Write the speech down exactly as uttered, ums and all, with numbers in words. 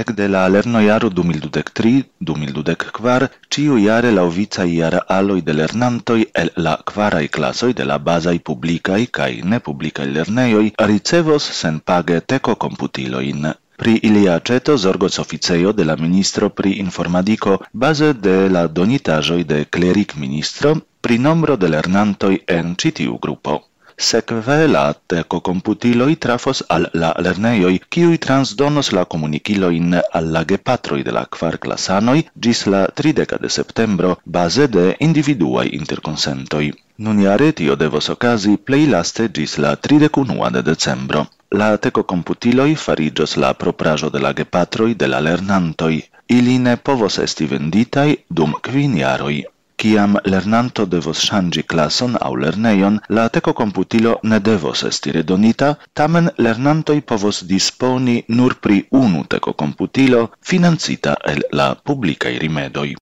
ekde la lernojaro du mil dudek tri du mil dudek kvar ĉiujare laŭvicaj jara aloj de lernantoj el la kvaraj klasoj de la bazaj publikaj kaj nepublikaj lernejoj ricevos senpage tekokomputilojn. Pri ilia aĉeto zorgos oficejo de la ministro pri informadiko baze de la donitaĵoj de klerikministro pri nombro de lernantoj en ĉi tiu grupo. Sekve la tekokomputiloj trafos al la lernejoj, kiuj transdonos la komunikilojn al la gepatroj de la kvarklasanoj ĝis la trideka de septembro baze de individuaj interkonsentoj. Nunjare tio devos okazi plej laste ĝis la tridek-unua de decembro. La tekokomputiloj fariĝos la propraĵo de la gepatroj de la lernantoj. Ili ne povos esti venditaj dum kvin jaroj. Kiam lernanto devos ŝanĝi klason aŭ lernejon, la tekokomputilo ne devos esti redonita, tamen lernantoj povos disponi nur pri unu tekokomputilo financita el la publikaj rimedoj.